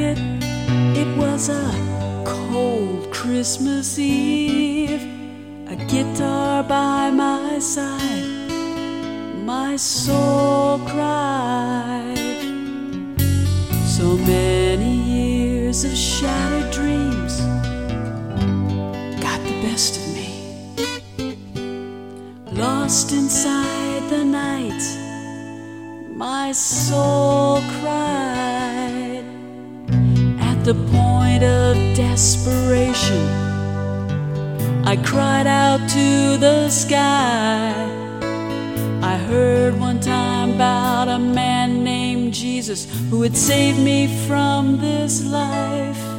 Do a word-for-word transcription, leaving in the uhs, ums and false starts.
blanket. It was a cold Christmas Eve, a guitar by my side, my soul cried. So many years of shattered dreams got the best of me. Lost inside the night, my soul cried. At the point of desperation, I cried out to the sky. I heard one time about a man named Jesus who would save me from this life.